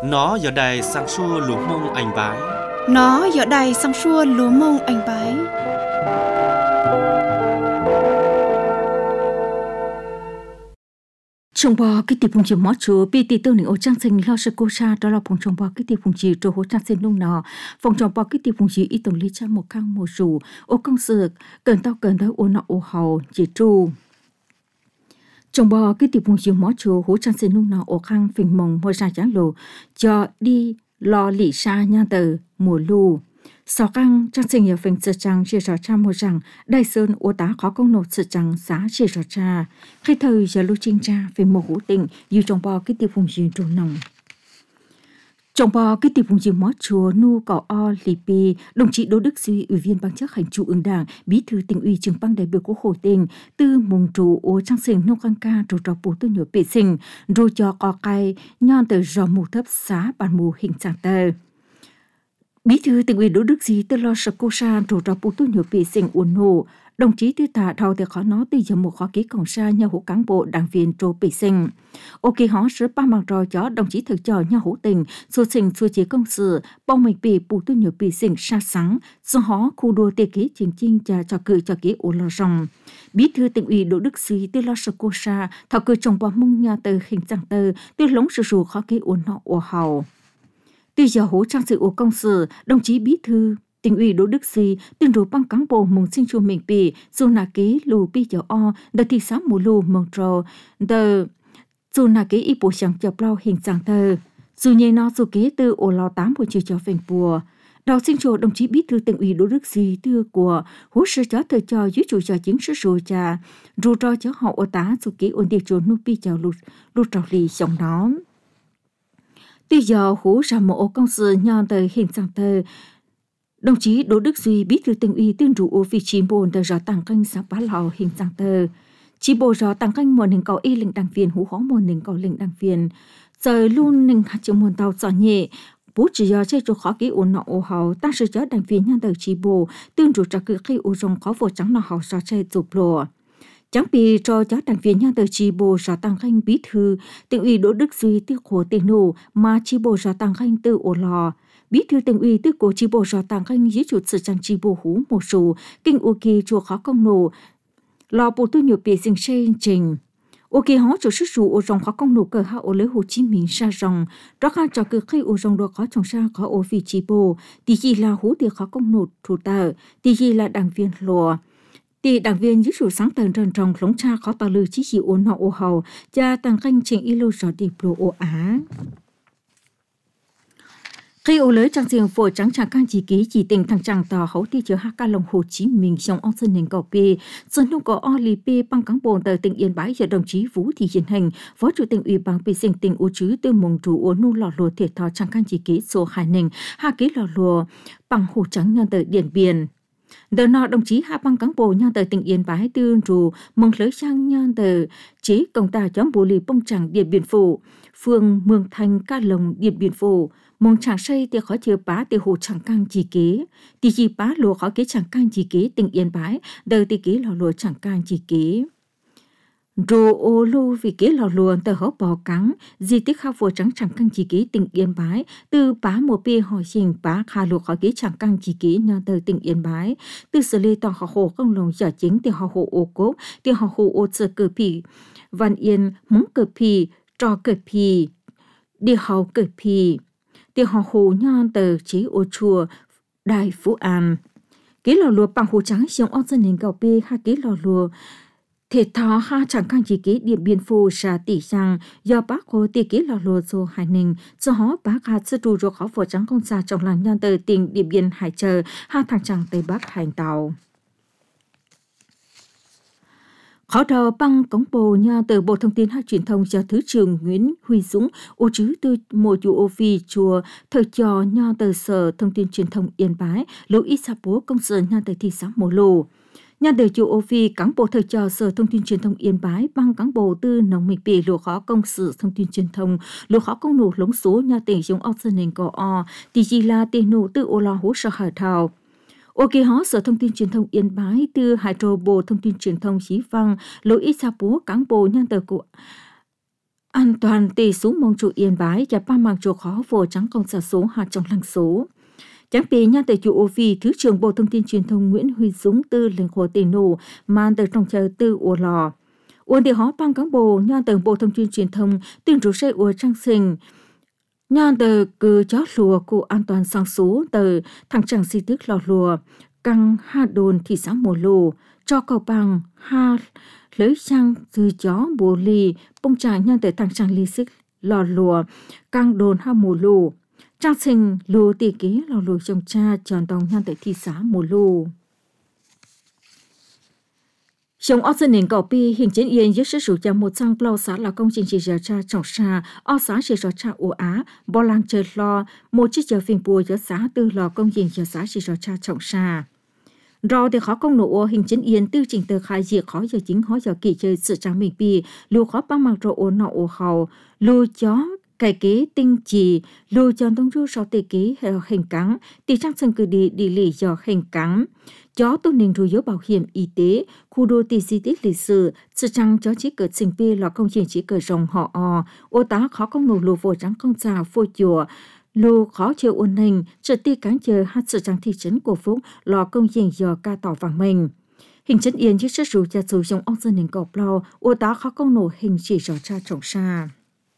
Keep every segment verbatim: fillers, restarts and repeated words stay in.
Nó giờ đây sang xua lúa mông anh bái. Nó giờ đây sang xua lúa mông anh bái. Trong bò cái tiệp phùng chỉ mót chúa bị tỷ tương định ở trang sinh lo sự cô cha đó là phùng trong bò cái tiệp phùng chỉ cho hỗ trang sinh nung nọ phùng trong bò cái tiệp phùng chỉ ít tổng lý cha một khang một rủ ô công sự cần tao cần tới ô nọ ô hầu chỉ tru trong bò cái tiệp phùng chỉ mót chúa hỗ trang sinh nung nọ ô khang phình mông mua ra chán lù cho đi lo lì xa nha từ mùa lù sau căng trang sinh nhiều phình sự trang chia sẻ cha một rằng đại sơn ô tá khó công nộp sự trang giá chia sẻ cha khi thời giờ lưu trinh cha về một hữu tình như trong bò cái tiêu phùng gì trồn nồng trong bò cái tiêu phùng gì mót chùa nu cỏ o lì pi đồng chí Đỗ Đức Duy ủy viên ban chấp hành trung ương đảng bí thư tỉnh ủy trưởng ban đại biểu quốc hội tỉnh tư mùng trụ ô trang sinh nông căng ca trụ trò bù tư nhựa bể sinh rồi cho cò cay nhon từ giò mù thấp xá bàn mù hình trạng tờ bí thư tỉnh ủy Đỗ Đức Duy từ lo sập cô sa trụ trò bù tư nhựa bể sinh uốn hồ đồng chí tư tạ thầu thì khó nói từ giờ một khó ký cổng sa nhà hữu cán bộ đảng viên trô bể sinh ok họ sẽ ba mặt rồi cho đồng chí thực cho nhà hữu tình số sinh số chế công sự bong mình bị bù tư nhựa bể sinh sa sáng do họ khu đua tê ký chính chính cho cho cử cho ký ổ lo rồng bí thư tỉnh ủy Đỗ Đức Duy từ lo sập cô sa thầu cử trồng bò mông nhà từ hình dạng từ từ lống sử dụng khó ký ổ nọ ổ hầu từ giờ hỗ trang sự ổ công sự đồng chí bí thư tỉnh ủy Đỗ Đức Duy từng rồi băng cán bộ mong sinh chua mình bị dù nà kế lù bi giờ o đợt thị xã mù lù mong trò đợt dù nà kế y bộ chẳng chọc lau hình dạng thơ dù nhẹ nó dù kế từ ổ lò tám của chiều cho phèn bùa đầu sinh chùa đồng chí bí thư tỉnh ủy Đỗ Đức Duy đưa của hỗ trợ cho thời cho dưới chủ cho chính sự rồi cha ru cho cho họ ở tá dù kế ổn định chùa nu bi chào lụt lụt trò lì sống đó từ giờ hỗ trợ một ổ công sự nhon tới hình dạng thơ đồng chí Đỗ Đức Duy bí thư tỉnh ủy tương trụ ở vị trí bồn tờ rõ tăng canh xã bá lào hình dạng tờ chỉ bộ rõ tăng canh một hình cầu y lệnh đảng viên hú khó một hình cầu lệnh đảng viên giờ luôn hình hạt chữ một tàu giỏ nhẹ bố chỉ do chơi chỗ khó kỹ ổn nọ ô hậu ta sử cho đảng viên nhân tờ chỉ bộ tương trụ cho cứ khi ô rồng khó vô trắng nọ hậu so chơi chụp lùa chẳng bị cho cho đảng viên nhân tờ chỉ bộ rõ tăng canh bí thư tỉnh ủy Đỗ Đức Duy tiêu khổ tiền nổ mà chỉ bộ rõ tăng canh từ ổ lò bí thư tỉnh ủy tư cổ chi bộ rõ tăng canh dưới chủ sự trang chi bộ hú một số kinh ok chùa khó công nổ lò bộ tư nhiều bề sinh xây trình ok họ chủ sức chủ ô rồng khó công nổ cờ hạ ô lấy Hồ Chí Minh sa rồng đó khá cho cứ khi ô rồng đó khó trồng sa khó ô vị chi bộ thì gì là hú thì khó công nổ thủ tờ thì gì là đảng viên lùa thì đảng viên dưới chủ sáng tầng trần trồng lống cha khó tờ lư chí chỉ ổn nọ ô hầu cha tăng canh trình y lô rõ điệp lộ ô á khi ô lưới trang diện phổ trắng tràng can chỉ ký chỉ tình thằng chàng tò hấu ti chứa hát ca lồng Hồ Chí Minh trong ông sơn nền cầu pê dân nông có o lì pê băng cán bồn tờ tỉnh Yên Bái do đồng chí Vũ Thị Hiền Hành phó chủ tịch ủy ban pê sinh tỉnh ô chứ từ mùng chủ ô nu lò lùa thiệt thò tràng can chỉ ký số hai nền hai ký lò lùa bằng hồ trắng nhân tờ Điện Biên đợt nọ đồng chí hạ băng cán bộ nhân tờ tỉnh Yên Bái tương rù mong lưới sang nhân tờ chế công ta chống bù lì bông chẳng Điện Biên Phủ phường Mường Thành ca lồng Điện Biên Phủ mong chẳng xây thì khó chưa bá từ hồ chẳng cang chỉ kế thì chỉ bá lùa khó kế chẳng cang chỉ kế tỉnh Yên Bái đời thì kế lò lùa chẳng cang chỉ kế rô ô lô vì kế lò lùa tờ hó bò cắn di tích khao phổ trắng chẳng cang chỉ kế tỉnh Yên Bái từ bá một bê hỏi trình bá khá lùa khó kế chẳng cang chỉ kế nhau tờ tỉnh Yên Bái từ xử lý tòa họ hồ công lồng giả chính thì họ hồ ô cố thì họ hồ ô sơ cờ pì Văn Yên muốn cờ pì trò cờ pì đi hậu cờ pì thì họ hồ nhon tờ chế ô chùa Đại Phú An kế lò lùa bằng hồ trắng trong ông dân nền cầu bê hai kế lò lùa thể thọ ha chẳng khang chỉ kế Điện Biên Phủ sa tỷ sang do bác hồ tỷ kế lò lùa số hải ninh do họ bác hạt sư trụ rồi khó phổ trắng công xa trong làng nhân tờ tỉnh Điện Biên hải chờ hai thằng chàng Tây Bắc hành tàu khó đầu băng cống bồ nhà từ Bộ Thông tin hay Truyền thông cho Thứ trưởng Nguyễn Huy Dũng ô chứ từ một chủ ô phi chùa thời trò nhà từ Sở Thông tin Truyền thông Yên Bái lỗ ít sa bố công sở nhà từ thị xã Mồ Lù nhà từ chủ ô phi cán bộ thời trò Sở Thông tin Truyền thông Yên Bái băng cán bộ tư nông mình bị lỗ khó công sự thông tin truyền thông lỗ khó công nổ lống số nhà tỉnh giống ốc dân nền cỏ o thì chỉ là tiền nổ từ ô lo hỗ trợ hải thảo ok họ Sở Thông tin Truyền thông Yên Bái từ Hải Trô Bộ Thông tin Truyền thông Chí Văn lối ít sa bố cán bộ nhân tờ của an toàn tỷ số mong chủ yên bái và ba mạng chủ khó vô trắng công xã số hạt trong lăng số. Chẳng bị nhà tại chủ ô vi Thứ trưởng Bộ Thông tin Truyền thông Nguyễn Huy Dũng tư lệnh hồ tỷ nổ mang từ trong chờ tư ổ lò. Uốn địa hóa bang cán bộ nhà từ Bộ Thông tin Truyền thông tuyên rủ xe ổ trang sinh. Nhà từ cứ chó lùa của an toàn sang số từ thằng chẳng si tức lò lùa căng ha đồn thị xã mùa lù cho cầu bằng ha lấy sang từ chó bồ lì bông trà nhà từ thằng chẳng li sức lò lùa căng đồn ha mùa lù. Trang sinh lô tì ký lò lù trong cha tròn đồng nhân tại thị xã mùa lù. Trong ở dân nền cầu pi hình chiến yên dưới sự chủ trang một trang plau xã là công trình chỉ giờ cha trọng xa ở xã chỉ giờ cha ổ á bỏ lăng chơi lo một chiếc giờ phim bùa giữa xã tư lò công trình giờ xã chỉ giờ cha trọng xa. Rồi thì khó công nổ hình chiến yên tư trình tờ khai diệt khó giờ chính khó giờ kỳ chơi sự trang mình pi lưu khó băng mặc rồi ổ nọ ổ hầu lưu chó cái kế tinh chỉ lưu chọn đông ru sau tê kế hệ hình cắn thì trang sân cử đi đi lì do hình cắn chó tôn nền rủi ro bảo hiểm y tế khu đô thị di tích lịch sử sự trang chó chỉ cờ sinh pi là công trình chỉ cờ rồng họ o ô tá khó công nổ lù vô trắng công trà phô chùa lù khó chơi ôn hình trực ti cán chờ hát sự trang thị trấn của phúc là công trình do ca tỏ vàng mình hình chân yên chiếc sức rủ cha dù trong ông dân nền cọp lao ô tá khó công nổ hình chỉ rõ cha trọng xa.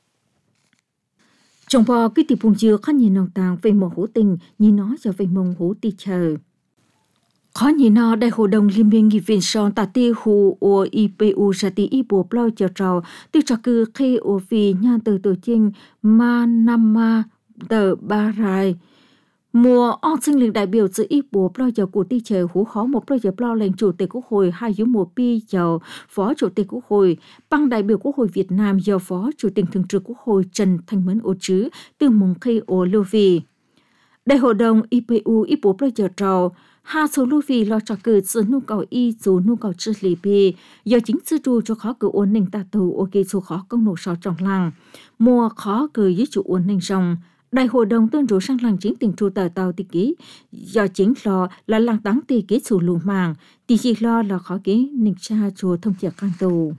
Trong bò cái tiệp vùng dừa khó nhìn nòng tàng về một hữu tình nhìn nó giờ về mông hữu ti chờ. Khó nhìn nó đại hội đồng liên minh nghị viện son tà ti hù ô i pê u ra ti y bùa plau chờ trào tư trò cư khi ô vì nhà từ tổ chinh ma nam ma tờ ba rai. Mùa ong sinh lực đại biểu giữa y bùa plau giờ của ti chờ hú khó một plau giờ plau lệnh chủ tịch quốc hội hai dưới mùa pi giờ phó chủ tịch quốc hội băng đại biểu quốc hội Việt Nam giờ phó chủ tịch thường trực quốc hội Trần Thanh Mẫn ô chứ từ mùng khi ô lưu vì đại hội đồng i pê u y bùa plau giờ trào hai số lưu vì lo cho cử sự nhu cầu y dù nhu cầu chữ lý bì giờ chính sư tru cho khó cử ổn định ta tù ô kê số khó công nổ sọ trong làng mùa khó cử với chủ ổn định rồng. Đại hội đồng tuyên rủ sang làng chính tỉnh tru tờ tàu tì ký do chính lo là làng táng tì ký chủ lù màng tì chỉ lo là khó ký nịch cha chùa thông tiệc can tù.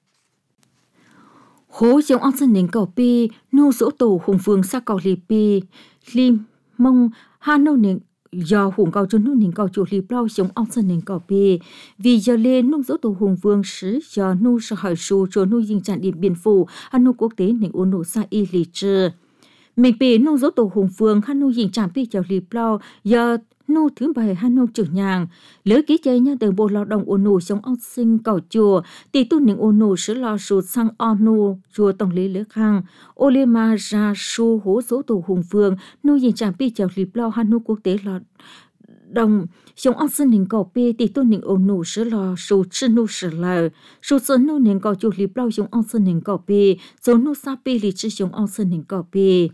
Hố giống ông dân nền cầu pi nô dỗ tổ hùng phương xa cầu lì pi lim mông hà nô nền do hùng cầu cho nô nền cầu chủ lì plau giống ông dân nền cầu pi vì giờ lên nô dỗ tổ hùng vương sứ do nô sợ hỏi su cho nô dinh trạng điện biên phủ hà nô quốc tế nền ôn nô xa y lì trừ. Mình bị nông dỗ tổ hùng phương hắn nô dình chạm pi chào lì plau giờ nô thứ bảy hắn nô trưởng nhàng lỡ ký chơi nha từ bộ lao động ôn nô sống ông sinh cầu chùa tỷ tu nịnh ôn nô sứ lo sụt sang on nô chùa tổng lý lỡ khang ô lê ma ra su hố dỗ tổ hùng phương nô dình chạm pi chào lì plau hắn nô quốc tế là đồng sống ông sinh nịnh cầu pi tỷ tu nịnh ôn nô sứ lo sụt chân nô sứ lờ sụt sơn nô nịnh cầu chùa lì plau sống ông sinh nịnh cầu pi dỗ nô sa pi lì chữ sống ông sinh nịnh cầu pi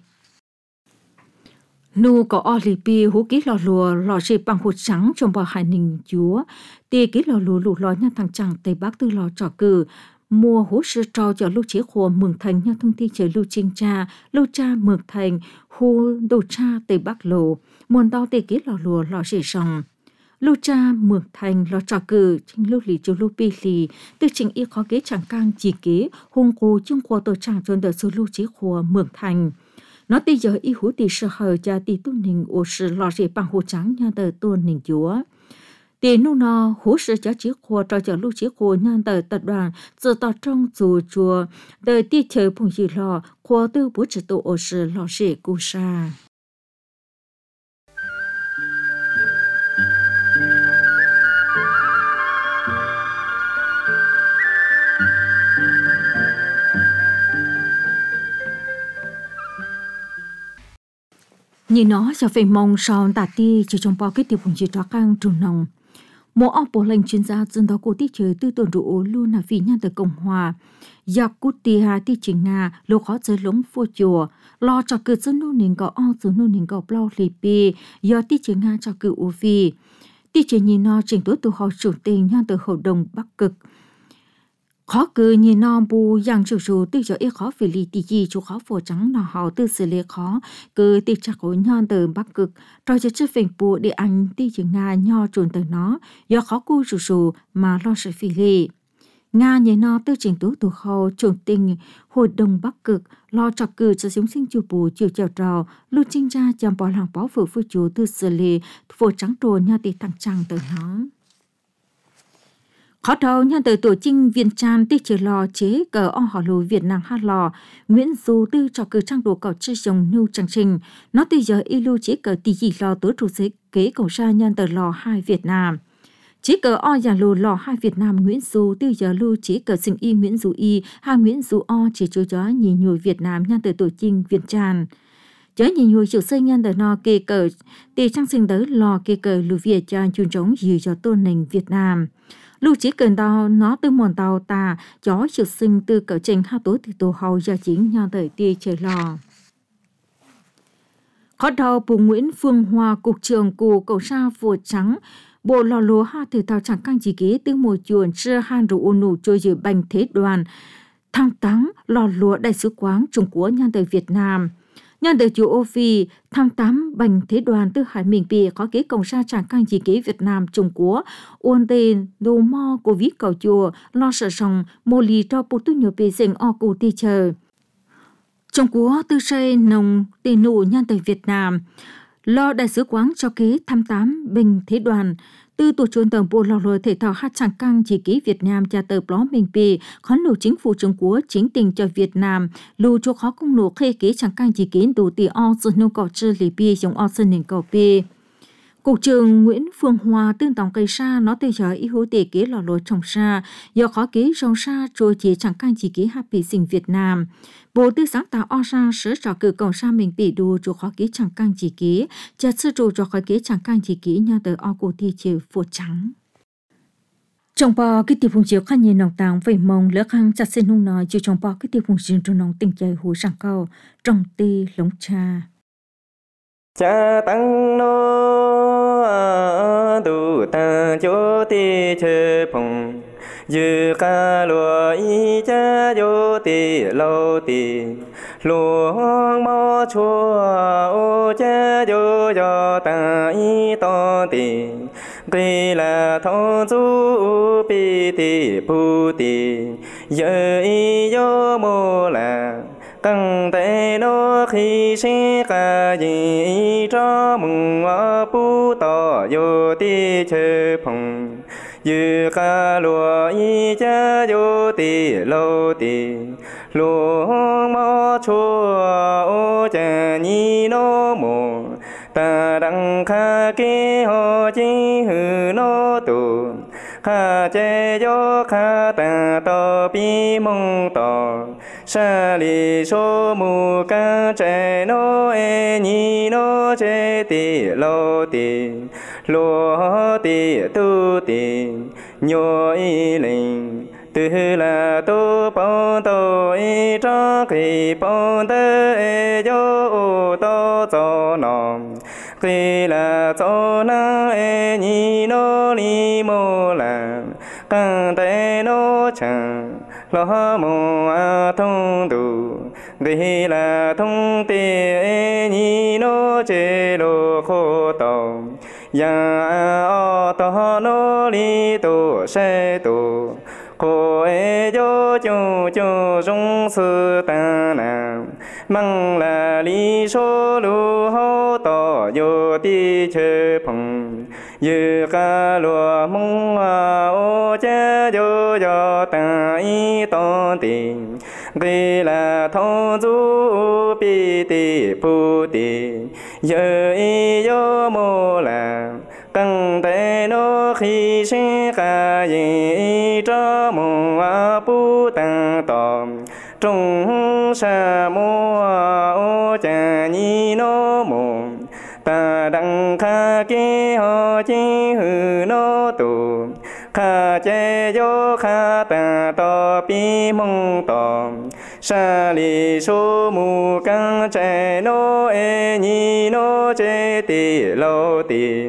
nô có o lì pi hú ký lò lùa lò xì bằng hột trắng trong bò hải ninh chúa tì ký lò lùa lù lò nha thằng chẳng tây bắc tư lò trò cử mua hú sư trò cho lưu chế khổ mường thành nha thông tin trời lưu trinh cha lưu cha mường thành hú đồ cha tây bắc lồ muôn đo tì ký lò lùa lò xì sòng lưu cha mường thành lò trò cử chính lưu lì chú lưu pi lì tư chính y khó kế chẳng cang chỉ kế hung cô chung khổ tổ chẳng trốn đợt số lưu chế khổ mường thành. Nó bây giờ y hữu tì sợ hờ cha tì tu nình ô sự lò rì bằng hồ trắng nha tờ tu nình chúa. Tì nô nò hữu sự cha chí khô trò cho lưu chí khô nha tờ tập đoàn giờ tỏ trong dù chùa tờ tì chờ phùng dì lò khô tư bố trì tổ ô sự lò rì cụ sa. Nhìn nó cho về mong son tà ti chỉ trong bao cái tiệp hùng chỉ trò căng trùn nồng. Một ông bộ lệnh chuyên gia dân đó của tiết trời tư tuần rủ luôn là vì nhân từ Cộng hòa. Yakutia ti chính Nga lô khó chơi lống phô chùa. Lo cho cử dân nô nền có o dân nô nền có blau lì bì. Do tiết trời Nga cho cử ưu vi. Tiết trời nhìn nó trình tối từ họ chủ tình nhân từ hội đồng Bắc Cực. Khó cứ nhìn non bù yang chủ chủ tư cho ít khó về lì tì gì chú khó phổ trắng nào họ tư xử lý khó cứ tì chắc của nhon từ Bắc Cực rồi cho chất phèn bù để anh tì chừng Nga nho trồn từ nó do khó cu chủ chủ mà lo sự phi lì Nga nhảy nó tư trình tú tổ khâu trưởng tình Hội đồng Bắc Cực lo trọc cử cho chúng sinh chủ bù chiều chào trò lưu trinh ra chăm bỏ lòng bó phụ phu chủ tư xử lý phổ trắng trồ nha tì thằng trăng tới nó. Khó đầu nhân từ tổ trinh viên tràn tích chế lò chế cờ o họ lù Việt Nam hát lò Nguyễn Du tư cho cử trang đồ cầu chơi dòng nưu trang trình nó từ giờ y lưu chế cờ tỷ dị lò tối trụ chế kế cầu xa nhân từ lò hai Việt Nam chế cờ o giả lù lò hai Việt Nam Nguyễn Du từ giờ lưu chế cờ sinh y Nguyễn Du y hai Nguyễn Du o chế chối gió nhìn nhùi Việt Nam nhân từ tổ trinh viên tràn chớ nhìn nhùi chiều xây nhân từ nó kê cờ tì trang sinh tới lò kê cờ lù Việt tràn chun trống dì cho tôn nền Việt Nam lưu chỉ cần tàu nó từ mòn tàu ta chó sự sinh từ cỡ trình hai tối từ tổ hầu do chính nhau tới tia trời lò. Khó đầu bù Nguyễn Phương Hoa cục trưởng của cầu sa phổ trắng bộ lò lúa hai thể thao chẳng căng chỉ kế từ mùa chuồn chưa han rủ ôn nụ trôi dự bành thế đoàn thăng táng lò lúa đại sứ quán Trung Quốc nhân tới Việt Nam. Nhân đời chủ ô phi, tháng tám bành thế đoàn từ Hải Minh Bì có kế công sa trạng căng chỉ kế Việt Nam Trung Quốc, ôn tên đồ mò của viết cầu chùa, lo sợ sòng, mô lì cho bộ tư nhiều bì dành o cụ tì chờ. Trung Quốc tư xây nồng tì nụ nhân đời Việt Nam, lo đại sứ quán cho kế tháng tám bành thế đoàn, từ tổ chuyên tầng bộ lò lùi thể thao hát chẳng căng chỉ ký Việt Nam cha tờ blog mình bì khó nổ chính phủ Trung Quốc chính tình cho Việt Nam lưu cho khó công nổ khê kế chẳng căng chỉ ký đủ tỷ o dân nông cỏ chư lì bì giống o dân nền cỏ bì. Cục trưởng Nguyễn Phương Hoa tương tổng cây sa nó từ giờ ý hữu tề kế lò lùi trồng sa do khó kế trồng sa trôi chỉ chẳng căng chỉ ký hát bì sinh Việt Nam. Bộ tư sáng tạo o sa sớ trò cử cộng sa mình bị đù cho khó kế chẳng căng chỉ ký chả sư trù cho khó kế chẳng căng chỉ ký nha từ o cổ thi chiều phổ trắng. Trong bò cái tiêu phùng chiều khăn nhìn nòng tàng về mong lỡ khăn chặt xin hung nói chiều trong bò cái tiêu phùng chiều trong nòng tình chơi hú sang câu trong tì lống cha. Cha tăng nô tu ta cho ti chê phùng dư ca lùa y cha yo ti lâu ti lùa mò chua ô cha yo yo ta y to ti quy là thọ du pi ti pu ti giờ y yo mô là căng tay nó khi sẽ cả gì cho mừng ở pu tỏ yo ti chê phồng dư ca lùa y cha yo ti lâu ti lùa mò chua ô cha nhi nó mồ ta đăng kha kế ho chi hư nó tù kha che yo kha ta to pi mong to sa li so mu ca che no e ni no che ti lo ti lo ti tu ti nyo y linh từ là tu bông tu y cho khi bông tơ e yo to cho nòng khi là cho na e ni no li mô là căng tay nó chẳng lo mô a thông đủ khi là thông tì e ni no chế lô khô tàu ya o to no li tu se tu cô e yo chu chu dung sư ta nam măng là li số lu hô to yo ti chê phồng dư ca lùa mong a ô cha yo yo ta y to tình vì là thọ du pi ti pu ti giờ y yo mô là căng tay nó khi sẽ cả gì cho mồ a pu tăng tòm trong sa mô ô cha nhi nó mồ ta đăng kha kế ho chi hư nó tù kha che yo kha ta to pi mong tòm sa li số mu căng che nó e nhi nó che ti lâu ti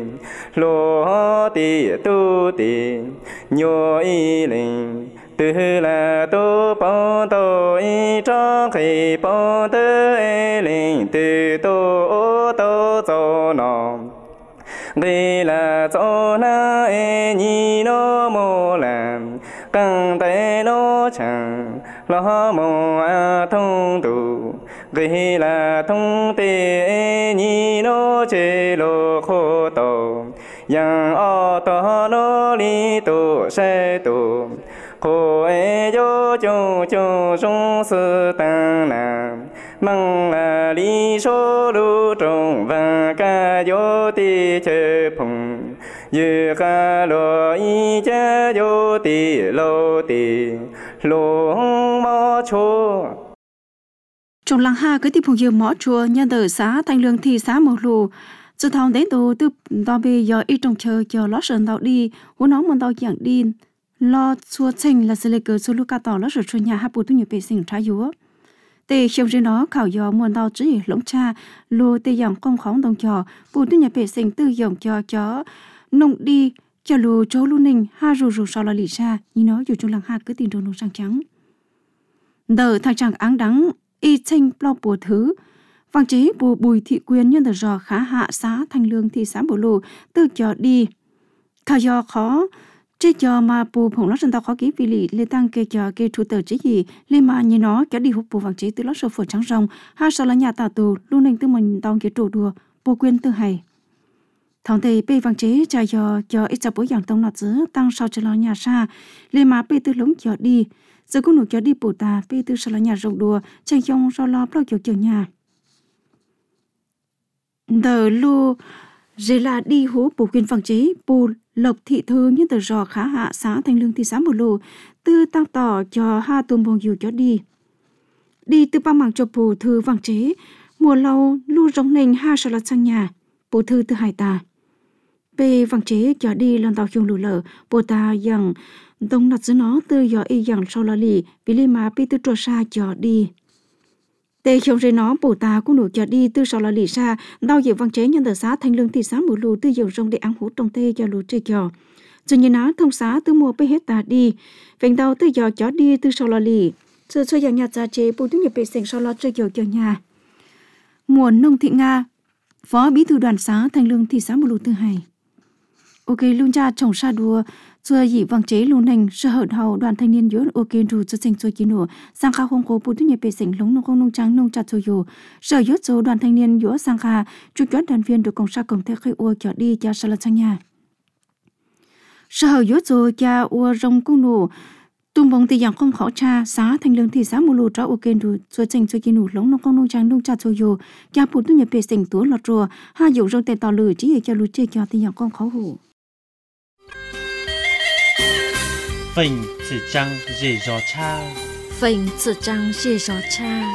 lô ti tu ti nhô y linh từ là tu bông tu y cho khi bông tơ e linh từ tu ô tô cho nòng Ghi là cho na e ni no mô làm căng tay nó chẳng lo mô a thông tụ ghi là thông tê e ni no chê lô khô tổ yang o to no li tu se tu khô e yo chung chung sung sư tăng nam măng là lý số lưu trong và ca yo ti chê phùng như ca lo y cha yo ti lo ti lo mò chua trong làng ha cái tiệp phùng dừa mỏ chùa nhân đời xã thanh lương thị xã một lù từ thằng đến từ từ đó bây giờ ít trong chờ chờ lót sơn tàu đi huống nó muốn tàu dạng đi lo xua chênh là sẽ lấy cớ số lúc cả tàu lót sơn chuột nhà hấp bù tu nhiều bề sinh trái dúa tê trong trên đó khảo giờ muốn tàu chỉ lỗng cha lô tê dạng công khóng đồng chờ bù tu nhiều bề sinh tư dòng chờ chó nông đi chờ lô chỗ lu ninh ha rù rù sau là lì xa như nó dù trong làng ha cứ tìm đồ nông sang trắng đời thằng chàng áng đắng y chênh lo bùa thứ vàng chế bùa Bùi Thị Quyên nhân được dò khá hạ xã Thanh Lương thị xã Bồ Lù từ cho đi khảo do khó chế cho mà bùa phồng lót dân tao khó ký vì lì lê tăng kê cho kê thủ tờ chế gì lê mà như nó kéo đi hút bùa vàng chế từ lót sơ phổ trắng rồng ha sau là nhà tà tù luôn nên từ mình tao cái trổ đùa bùa Quyên từ hay thằng thầy bê vàng chế cho cho cho ít cho bố dạng tông nọt dứa tăng sau cho lo nhà xa lê mà bê từ lống cho đi giờ cũng nụ cho đi bùa ta bê từ sau là nhà rồng đùa tranh trong sau lo bao kiểu kiểu nhà Đờ lô dễ là đi hố bổ quyền vàng chế bù lộc thị thư nhân tờ rò khá hạ xã Thanh Lương thị xã Bồ Lù tư tăng tỏ cho ha tùm bồng dù cho đi đi từ ba mảng cho bù thư vàng chế mùa lâu lưu rong nền ha sà lạt sang nhà bù thư từ hải tà bê vàng chế cho đi lần tàu chung lù lờ bù ta dằng đông nặt dưới nó tư dò y dằng sau là lì vì lê má bê tư trò xa cho đi tê trong rê nó bổ ta cũng nụ cho đi từ sau là lì xa đau dự văn chế nhân tờ xã Thanh Lương thị xã Bồ Lù từ dòng rong để ăn hút trong tê cho lù trê cho dù như nó thông xã từ mùa bê hết ta đi vẹn đau từ dò cho đi từ sau là lì giờ cho nhà gia chế bù tiếng nhập bê sành sau là trê cho cho nhà mùa nông thị Nga phó bí thư đoàn xã Thanh Lương thị xã Bồ Lù thứ hai ok luôn cha trồng sa đùa xưa dị vàng chế luôn hành sơ hở hầu đoàn thanh niên yếu ok ru cho sinh cho chín nổ sang kha không có bù tu nhập bề sinh lống nông không nông trắng nông chặt cho dù sở yếu số đoàn thanh niên yếu sang kha chủ chốt đoàn viên được công sa công thế khai ua cho đi cho sa là sang nhà sở hở yếu số cha ua rong cung nổ tung bóng thì dạng không khó cha xã Thanh Lương thị xã Bồ Lù cho ok ru cho sinh cho chín nổ lống nông không nông trắng nông chặt cho dù cha bù tu nhập bề sinh túa lọt rùa ha dụ rong tè tò lử chỉ cho lù chơi cho thì dạng không khó hủ Phình chỉ trăng dễ gió cha Phình chỉ trăng dễ gió cha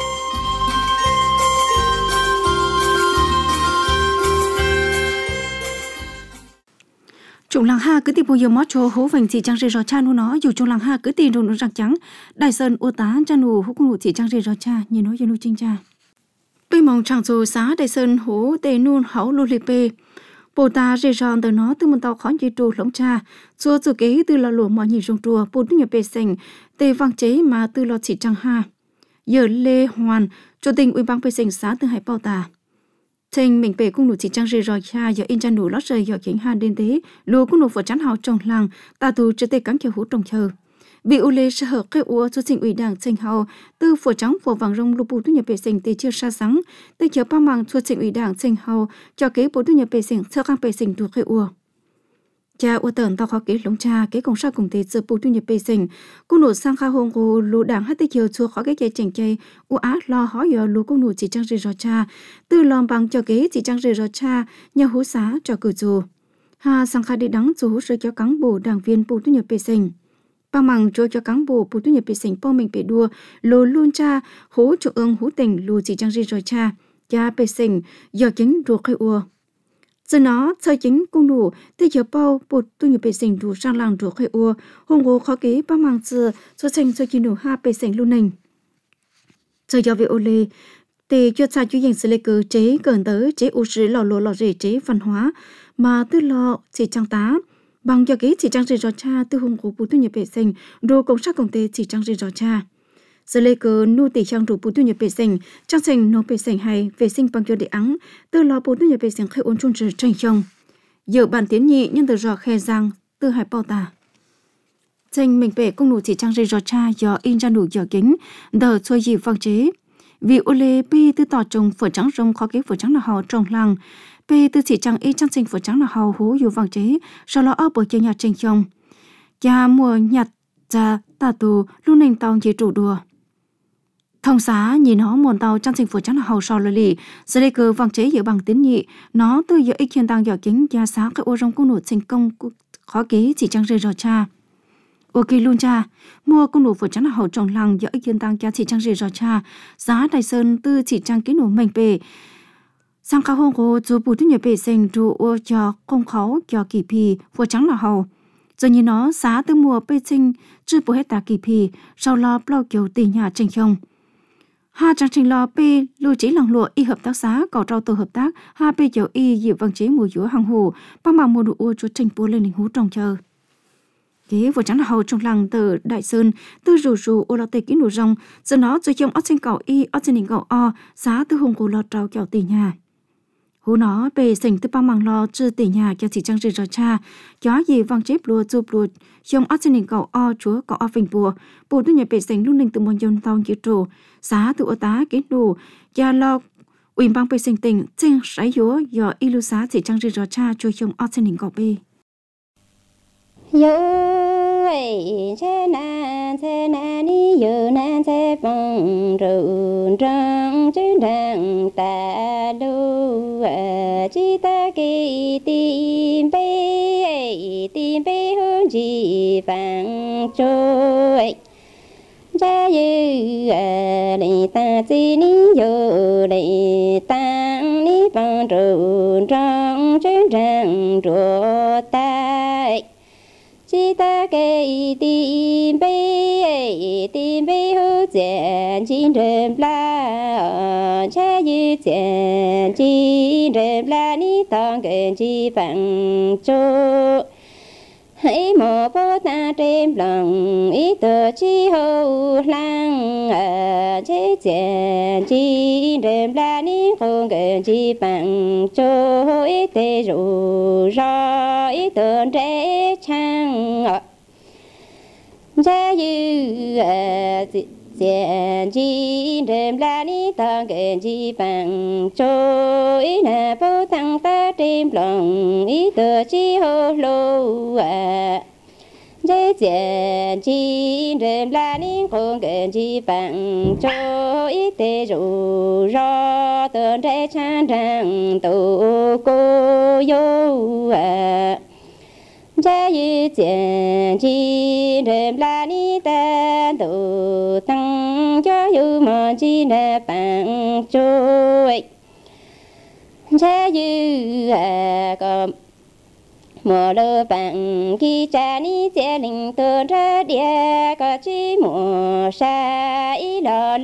Trung làng ha cứ tìm bao giờ mót cho hố vành chỉ trăng dễ gió cha nu nó dù trung làng ha cứ tìm rồi nó răng trắng đại sơn ô tá cha nụ hố cung nụ chỉ trăng dễ gió cha như nói cho nu chinh cha bây mong chẳng dù xá đại sơn hố tề nun hảo lô lê bê bồ ta rê ròn từ nó từ một tàu khó như trù lỏng cha xua từ kế từ là lụa mọi nhị rong trùa bồ tu nhập bề sành tề vang chế mà từ lọt chỉ trăng ha giờ lê hoàn chủ tình ủy ban bề sành xã từ hải bao ta thành mình bề cung nụ chỉ trăng rê ròn cha giờ in chan nụ lót rơi giờ chính ha đến thế lúa cung nụ vừa chán hào trong làng ta tù chưa tê cắn kiểu hú trong chờ bị u lê sơ hở cái ua cho tình ủy đảng thành hào từ phổ trắng phổ vàng rong lục bù tu nhập bề sành tê chưa xa sáng tê chờ ba màng cho tình ủy đảng thành hào cho kế bù tu nhập bề sành sơ khang bề sành thuộc cái ua cha ua tờn tao khó kế lông cha kế công sa cùng tê chờ bù tu nhập bề sành cung nụ sang kha hông cô lũ đảng hát tê chờ chua khó cái chạy chảnh chạy u á lo hỏi giờ lũ cung nụ chỉ trang rê rò cha từ lòm bằng cho kế chỉ trang rê rò cha nhà hú xá cho cử dù ha sang kha đi đắng dù hú sơ cho cán bộ đảng viên bù tu nhập bề sành ba mằng cho cho cán bộ bù tu nhập bề sành po mình bề đua lô luôn cha hú cho ương hú tình lù chỉ trang rê rò cha cha bề sành giờ chính ruột khai ua giờ nó chơi chính cung đủ thì giờ bao bù tu nhập bề sành đủ sang làng ruột khai ua hùng hồ khó kế ba mằng giờ cho sành cho chỉ đủ ha bề sành luôn nình giờ giờ về ô lê thì cho cha chú dành sự lệ cử chế cẩn tới chế u sứ lò lò lò rể chế văn hóa mà tư lò chỉ trang tá bằng cho kế chỉ trang rê rò cha từ hùng của bù tu nhập bề sành đồ công sát công tê chỉ trang rê rò cha giờ lê cờ nu tỷ trang đồ bù tu nhập bề sành trang sành nó bề sành hay vệ sinh bằng cho để ắng từ lò bù tu nhập bề sành khai ôn chung trừ tranh chồng Giờ bản tiến nhị nhân từ rõ khe giang từ hải bao ta. Tranh mình bể công nụ chỉ trang rây rõ cha do in ra nụ giờ kính đờ xôi dì vang chế. Vì ô lê bê tư tỏ trồng phở trắng rông khó kế phở trắng là hò trồng làng. Bê tư chỉ trang y trang sinh phở trắng là hò hú dù vang chế. Sau đó ở bởi chơi nhà tranh chồng. Cha mùa nhặt cha ta tù lúc nền tàu chế trụ đùa. Thông xá nhìn nó muôn tàu trang sinh phở trắng là hò sò lì lì. Giờ đây cơ vang chế giữa bằng tiến nhị. Nó từ giữa ý kiến tăng giờ kính gia xá cái ô rong công nụ thành công khó kế chỉ trang rây rõ cha. Ok luôn cha, mua con nụ phở trắng là hậu trồng làng giữa ý kiến tăng giá chỉ trang rây rõ cha. Giá Đài Sơn từ chỉ trang cái nụ mình bề. Sang khá hông cô dù bù thứ nhờ bề xanh rủ ô cho không khó cho kỳ phì phở trắng là hậu. Giờ như nó giá từ mùa bê sinh chứ bù hết ta kỳ phì sau lo bao kiểu tỷ nhà tranh không. Hai trang trình lo bê lưu chỉ lòng lụa y hợp tác xã có rau tổ hợp tác hai bê dầu y dịu vang chế mùa dũa hàng hồ bằng bằng mùa đủ ô chúa tranh bố lên hình hú trồng chờ. Kế vừa chẳng là hầu trong làng từ Đại Sơn từ rủ rủ ô lo tê kỹ nụ rong giờ nó rồi trong ớt xanh cỏ y ớt xanh cỏ o giá từ hùng cổ lo trao kẹo tỷ nhà. Hú nó bề sình từ bằng bằng lo chư tỷ nhà kẹo chỉ trang rì rõ cha gió gì vang chế lùa chụp lùa trong ớt xanh cỏ o chúa cỏ o phình bùa bùa từ nhà bề sình lúc ninh từ môn dôn tàu chịu trù giá từ ô tá kỹ nụ gia lo ủy ban bề sình tình chênh sái dúa do y lưu giá chỉ trang rì rõ cha chúa trong ớt xanh cỏ bê. Yo ấy che nan che nan đi yo nan che phong rộn ràng trên đàng ta lu chỉ ta kỳ tìm bê tìm bê hướng gì vàng trôi cha yu để ta chỉ ni yo để ta ni phong rộn ràng trên đàng rồi ta chỉ ta cái tìm bê tìm bê hữu diện chín rừng la cha yu diện chín rừng la ni tòng gần chi bằng chỗ hãy mò bố ta trên lòng ý tờ chi hậu lang chế diện chín rừng la ni không gần chi bằng chỗ ý tê rủ rõ ý tờ trẻ chăng cha yu diện chín rừng la ni tòng gần chi bằng chỗ ý nà bố tăng ta trên lòng ý tờ chi hậu lô chế diện chín rừng la ni không gần chi bằng chỗ ý tê rủ rõ tờ trẻ chăng rằng tổ cô yo cha yu diện chín rừng la ni ta tổ tăng cho yu mò chi na bằng trôi cha yu có mùa lơ bằng khi cha ni sẽ linh tơ ra địa có chi mùa sa ý lo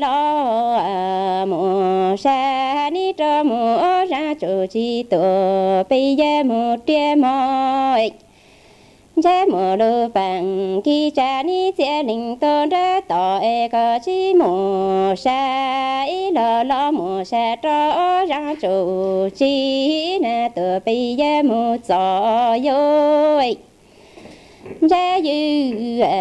lo mùa sa ni cho mùa ra chỗ chi tổ bây giờ một tia mỏi cha mùa lơ bằng khi cha ni sẽ linh tơ ra tỏ có chi mùa sa ý lo lo mùa sa cho ra chỗ chi na tổ bây giờ một gió yo cha yu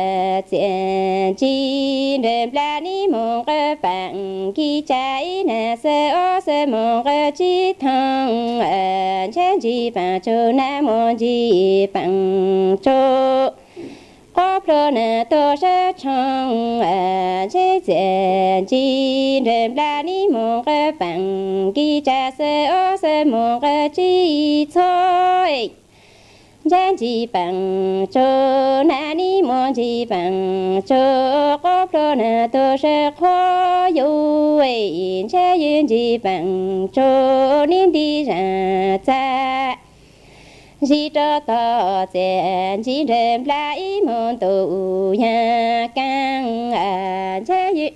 diện chín rừng la ni mong cơ bằng khi cha ý na sơ ô sơ mong cơ chi thăng cha chi bằng chỗ na mong chi bằng chỗ có pro na tô sa chăng chế diện chín rừng la ni mong cơ bằng khi cha sơ ô sơ mong cơ chi thôi cha chi bằng chỗ na ni mong chi bằng chỗ có pro na tô sa khó yu ấy cha yun chi bằng chỗ niên đi ra cha chỉ cho tao diện chỉ đem lại môn tu nhà căng cha yun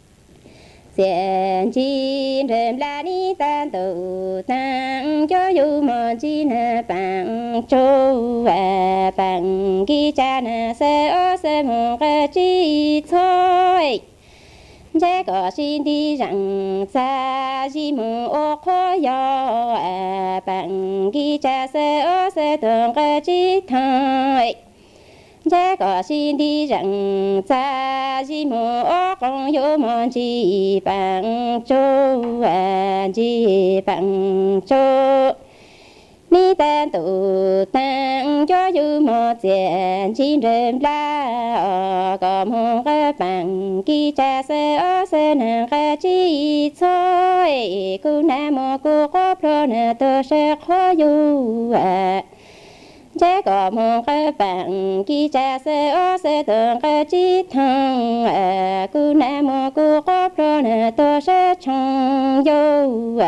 diện chi đem la ni tan tu tăng cho yu mò chi na bằng châu và bằng ki cha na sơ ô sơ mong cơ chi thôi Giá có xin đi rằng xa gì mù ô khó yo bằng ghi cha sơ ô sơ tuần cơ chí thôi. Giá có xin đi rằng xa gì mù ô con yo mòn chi bằng chô chi bằng chô. Ni tan tu tăng cho du một diện chín rừng la có một cái bằng kỳ cha sơ sơ nàng cái chi thôi cô nam mô cô có pro nè tôi sẽ khó du chắc có một cái bằng kỳ cha sơ sơ tưởng cái chi thằng cô nam mô cô có pro nè tôi sẽ trong du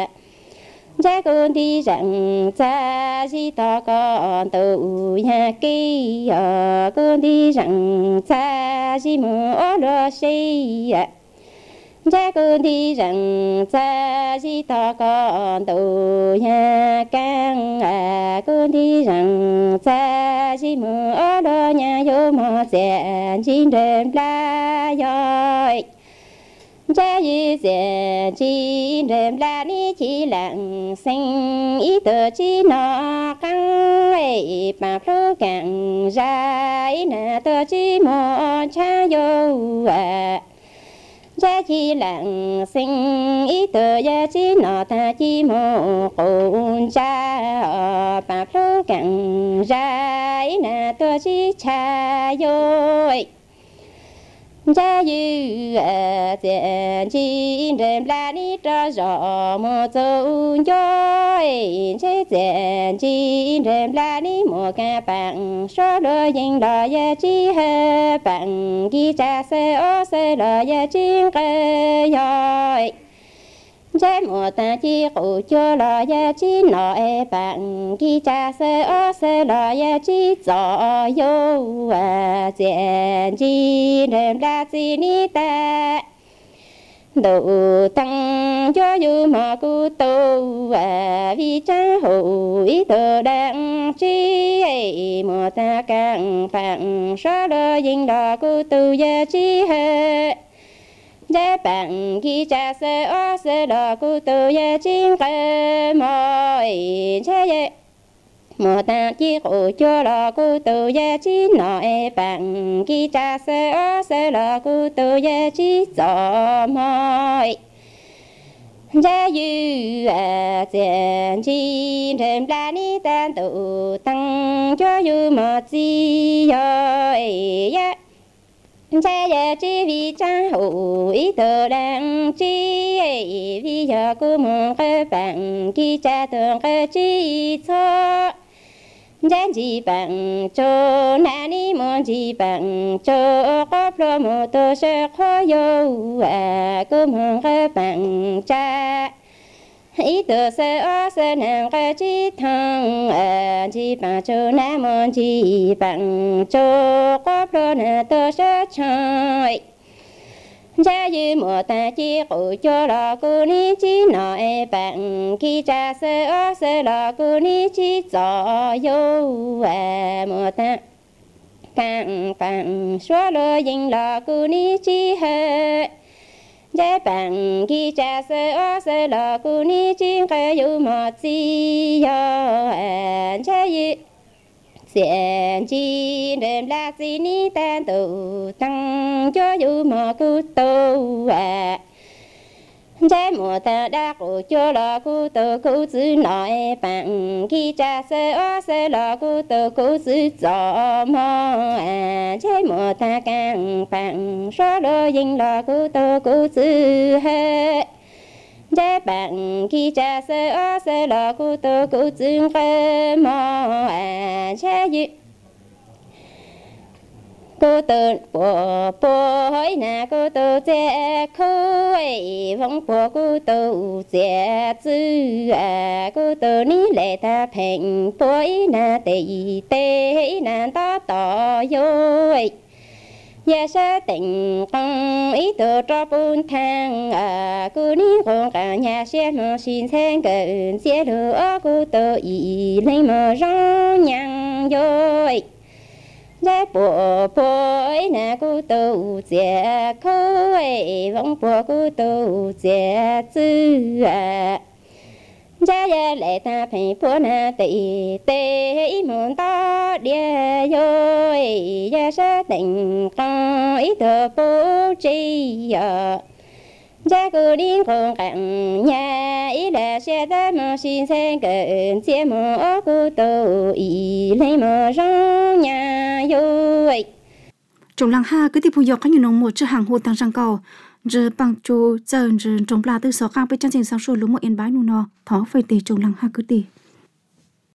cha con đi rằng cha chỉ ta con tu nhà kia con đi rằng cha chỉ mua lo xây cha con đi rằng cha chỉ ta con tu nhà căn con đi rằng cha chỉ mua lo nhà vô mà sẽ chín đêm la rồi. Cha yu diện chi đêm la ni chi lặng sinh ý tờ chi nó căng ấy bà pro càng ra ý nà tờ chi mô cha yo à. Cha chi lặng sinh ý tờ ya chi nó ta chi mô cùng cha bà pro càng ra ý nà tờ chi cha yo ấy. Cha yu diện chi đêm la ni cho rõ một dấu dối chế diện chi đêm la ni một cái bằng số đôi dinh đò ya chi hơi bằng ghi cha sơ ô sơ đò ya chi cơ dối chế một ta chi cụ cho đò ya chi nội bằng ghi cha sơ ô sơ đò ya chi rõ yo diện chi đêm la chi ni ta đủ tăng cho du mà cu tu vì cha hữu tự đang chi một ta càng phẳng số đôi dinh đò cu tu ya chi hơi giá bằng ghi cha sơ ô sơ đò cu tu ya chi cơ mỏi cha ye một ta chi cụ cho đò cu tu ya chi nội bằng ghi cha sơ ô sơ đò cu tu ya chi rõ mỏi giá yu diện chi đêm la ni tan tu tăng cho yu một chi rồi cha ya chi vì cha hữu ý tự đang chi vì giờ cô mong cái bằng khi cha thường cái chi cho giá chỉ bằng cho na ni mong chỉ bằng cho có pro một tôi sẽ khó yo cô mong cái bằng cha ý tự sơ ô sơ nàng cái chi thằng chỉ bằng cho na mong chỉ bằng cho có pro nè tôi sẽ chơi cha yu một ta chi cụ cho đò cô ni chi nội bằng khi cha sơ ô sơ đò cô ni chi rõ yo một ta càng bằng số lô dinh đò cô ni chi hơi giá bằng khi cha sơ ô sơ đò cô ni chi cơ yu một chi yo cha yu diện chi đêm la chi ni tan tu tăng cho yu mà cu tu à giá một ta đã cụ cho lò cu tu cu chữ nội bằng khi cha sơ ô sơ lò cu tu cu chữ rõ mò à giá một ta càng bằng số đôi dinh lò cu tu cu chữ hơi giá bằng khi cha sơ ô sơ lò cu tu cu chữ cơ mò à giá yu cô tự bộ bộ hỏi na cô tự che khơi vong bộ cô tự che chữ à cô tự ní lệ ta phèn bối na tê tê na ta tỏ dối ya sa tình con ý tự cho bún thang à cô ní con cả nhà xe mà xin sang gần xe lửa cô tự ý lấy mà rong nhang dối ra bộ bối na cô tu trẻ khôi vong bộ cô tu trẻ chữ à gia gia lệ ta phải bố na tị tê ý muốn ta địa rồi gia sa tình con ý thơ bố chi à gia cô đi con cạnh nhà ý là xe ta mà xin xe cận xe mà cô tu ý lấy mà rong nhà rồi trong làng ha cứ tiếp phụ dọc các nhiều nông một chữ hàng hồ tăng răng cầu giờ bằng chu giờ giờ trồng lá từ sáu khangไปchân trình sáng sủa lúa một yên bái nụ nọ thó phải tì trong làng ha cứ tì